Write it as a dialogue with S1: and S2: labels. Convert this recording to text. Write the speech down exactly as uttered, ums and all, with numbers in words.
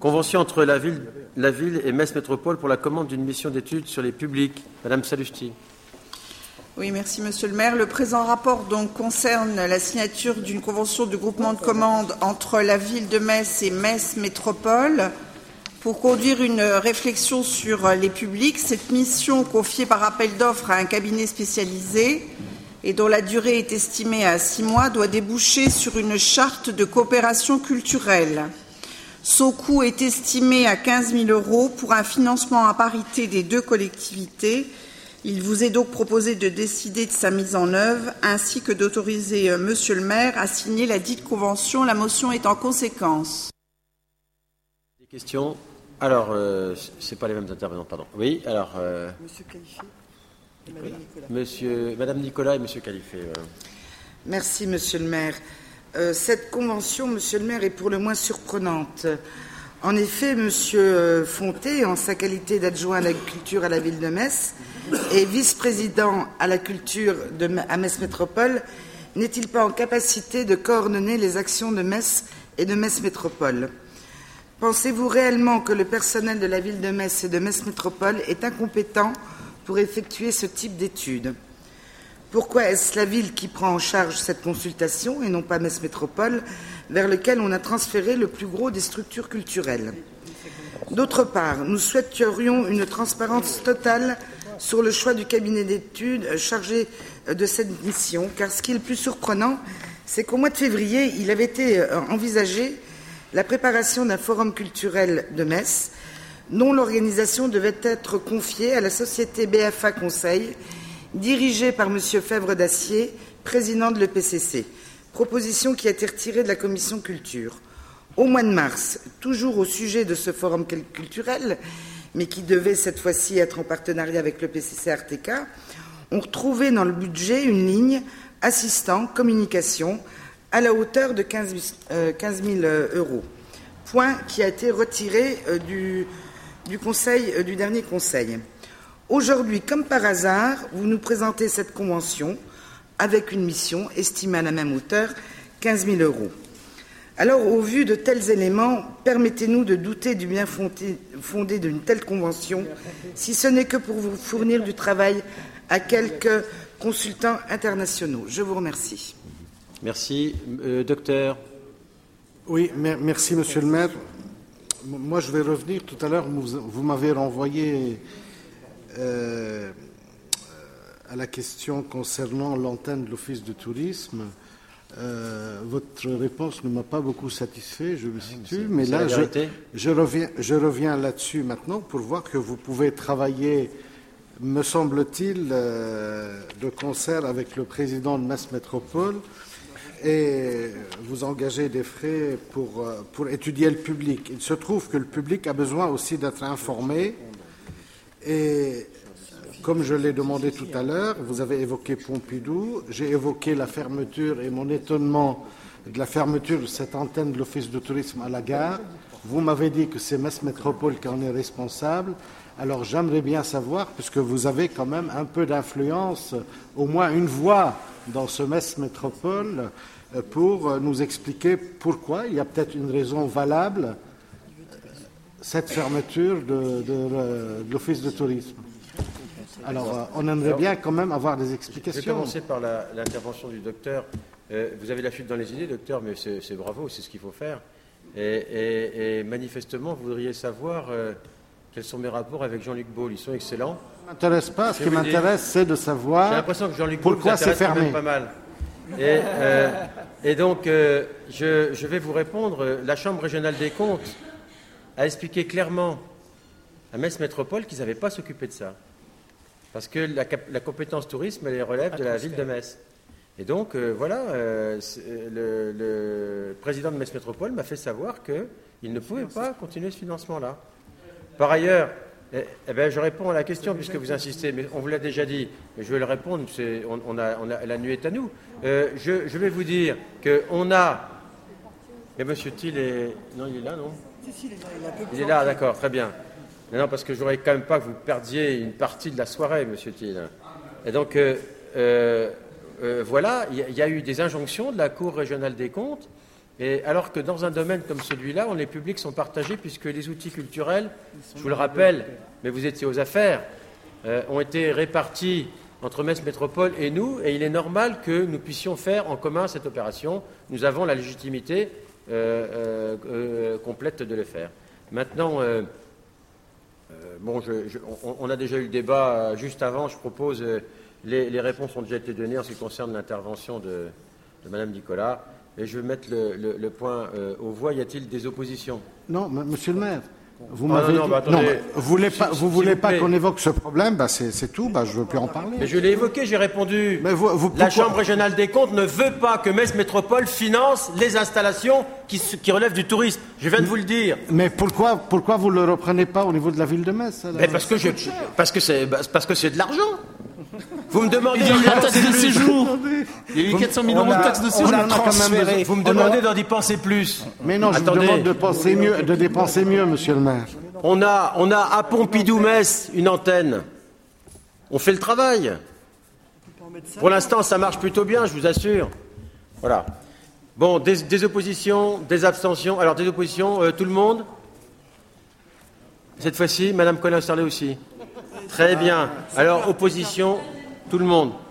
S1: Convention entre la ville, la ville et Metz Métropole pour la commande d'une mission d'études sur les publics. Madame Salusti.
S2: Oui, merci Monsieur le maire. Le présent rapport donc concerne la signature d'une convention de groupement de commandes entre la ville de Metz et Metz Métropole pour conduire une réflexion sur les publics. Cette mission, confiée par appel d'offres à un cabinet spécialisé et dont la durée est estimée à six mois, doit déboucher sur une charte de coopération culturelle. Son coût est estimé à quinze mille euros pour un financement à parité des deux collectivités. Il vous est donc proposé de décider de sa mise en œuvre ainsi que d'autoriser Monsieur le maire à signer la dite convention. La motion est en conséquence.
S1: Des questions? Alors, euh, ce n'est pas les mêmes intervenants, pardon. Oui, alors... Euh, Monsieur Qualifié et Madame Nicolas. Monsieur, Madame Nicolas et Monsieur Qualifié. Euh.
S3: Merci, Monsieur le maire. Euh, cette convention, Monsieur le maire, est pour le moins surprenante. En effet, Monsieur Fonté, en sa qualité d'adjoint à la culture à la ville de Metz et vice-président à la culture de, à Metz Métropole, n'est-il pas en capacité de coordonner les actions de Metz et de Metz Métropole? Pensez-vous réellement que le personnel de la ville de Metz et de Metz Métropole est incompétent pour effectuer ce type d'études? Pourquoi est-ce la ville qui prend en charge cette consultation et non pas Metz Métropole, vers lequel on a transféré le plus gros des structures culturelles? D'autre part, nous souhaiterions une transparence totale sur le choix du cabinet d'études chargé de cette mission, car ce qui est le plus surprenant, c'est qu'au mois de février, il avait été envisagé la préparation d'un forum culturel de Metz, dont l'organisation devait être confiée à la société B F A Conseil, dirigée par Monsieur Fèvre d'Acier, président de l'E P C C, proposition qui a été retirée de la commission culture. Au mois de mars, toujours au sujet de ce forum culturel, mais qui devait cette fois-ci être en partenariat avec l'E P C C R T K, on retrouvait dans le budget une ligne assistant communication à la hauteur de quinze mille euros, point qui a été retiré du, du, conseil, du dernier conseil. Aujourd'hui, comme par hasard, vous nous présentez cette convention avec une mission estimée à la même hauteur, quinze mille euros. Alors, au vu de tels éléments, permettez-nous de douter du bien fondé, fondé d'une telle convention, si ce n'est que pour vous fournir du travail à quelques consultants internationaux. Je vous remercie.
S1: Merci. Euh, docteur.
S4: Oui, merci, Monsieur le maire. Moi, je vais revenir. Tout à l'heure, vous, vous m'avez renvoyé Euh, à la question concernant l'antenne de l'Office de tourisme. Euh, votre réponse ne m'a pas beaucoup satisfait, je me situe, mais là, je, je reviens, je reviens là-dessus maintenant pour voir que vous pouvez travailler, me semble-t-il, euh, de concert avec le président de Metz Métropole et vous engagez des frais pour, pour étudier le public. Il se trouve que le public a besoin aussi d'être informé. Et comme je l'ai demandé tout à l'heure, vous avez évoqué Pompidou, j'ai évoqué la fermeture et mon étonnement de la fermeture de cette antenne de l'Office de tourisme à la gare. Vous m'avez dit que c'est Metz Métropole qui en est responsable. Alors j'aimerais bien savoir, puisque vous avez quand même un peu d'influence, au moins une voix dans ce Metz Métropole, pour nous expliquer pourquoi. Il y a peut-être une raison valable cette fermeture de, de, de l'Office de tourisme. Alors, on aimerait bien quand même avoir des explications.
S1: Je vais commencer par la, l'intervention du docteur. Euh, vous avez la fuite dans les idées, docteur, mais c'est, c'est bravo, c'est ce qu'il faut faire. Et, et, et manifestement, vous voudriez savoir euh, quels sont mes rapports avec Jean-Luc Baul. Ils sont excellents.
S4: Ça ne m'intéresse pas. Ce qui m'intéresse, c'est de savoir
S1: J'ai l'impression que Jean-Luc Baul
S4: pourquoi c'est fermé.
S1: Pas mal. Et, euh, et donc, euh, je, je vais vous répondre. La Chambre régionale des comptes a expliqué clairement à Metz Métropole qu'ils n'avaient pas à s'occuper de ça. Parce que la, la compétence tourisme, elle relève de la ville de Metz. Et donc, euh, voilà, euh, le, le président de Metz Métropole m'a fait savoir qu'il ne pouvait pas continuer ce financement-là. Par ailleurs, eh, eh bien, je réponds à la question, puisque vous insistez, mais on vous l'a déjà dit, mais je vais le répondre, c'est, on, on a, on a, la nuit est à nous. Euh, je, je vais vous dire qu'on a... Et M. Thiel est... Non, il est là, non ? Il est là, d'accord, très bien. Non, non, parce que je ne voudrais quand même pas que vous perdiez une partie de la soirée, M. Thiel. Et donc, euh, euh, euh, voilà, il y, y a eu des injonctions de la Cour régionale des comptes Et alors que dans un domaine comme celui-là, où les publics sont partagés, puisque les outils culturels, je vous le rappelle, mais vous étiez aux affaires, euh, ont été répartis entre Metz Métropole et nous, et il est normal que nous puissions faire en commun cette opération. Nous avons la légitimité euh, euh, euh, complète de le faire. Maintenant, euh, euh, bon, je, je, on, on a déjà eu le débat euh, juste avant. Je propose, euh, les, les réponses ont déjà été données en ce qui concerne l'intervention de, de Mme Nicolas. Et je vais mettre le, le, le point euh, aux voix. Y a-t-il des oppositions?
S4: Non, m- monsieur le maire, vous
S1: Ah,
S4: m'avez
S1: non, non,
S4: dit...
S1: bah, attendez.
S4: non, mais vous voulez pas,
S1: S'il-
S4: vous voulez
S1: s'il vous
S4: pas
S1: plaît.
S4: qu'on évoque ce problème, bah c'est, c'est tout, bah je veux plus en parler.
S1: Mais je l'ai évoqué, j'ai répondu.
S4: Mais vous- vous-
S1: La
S4: pourquoi-
S1: Chambre régionale des comptes ne veut pas que Metz Métropole finance les installations qui, s- qui relèvent du tourisme. Je viens de vous le dire.
S4: Mais pourquoi, pourquoi vous ne le reprenez pas au niveau de la ville de Metz alors?
S1: Mais parce que je, parce que c'est, bah, parce que c'est de l'argent. Vous me demandez.
S5: Il y a eu la taxe de séjour. Il y a eu quatre cent mille
S4: on
S5: euros de
S4: a-
S5: taxe de
S4: on
S5: séjour.
S4: a quand même besoin-
S1: Vous me
S4: on a-
S1: demandez d'en dépenser plus.
S4: Mais non, je
S1: Attendez.
S4: vous demande de, penser mieux, de dépenser mieux, monsieur le maire.
S1: On a, on a à Pompidou-Metz une antenne. On fait le travail. Pour l'instant, ça marche plutôt bien, je vous assure. Voilà. Bon, des, des oppositions, des abstentions. Alors, des oppositions, euh, tout le monde? Cette fois-ci, Madame Colin-Serlet aussi. Très bien. Alors, opposition, tout le monde.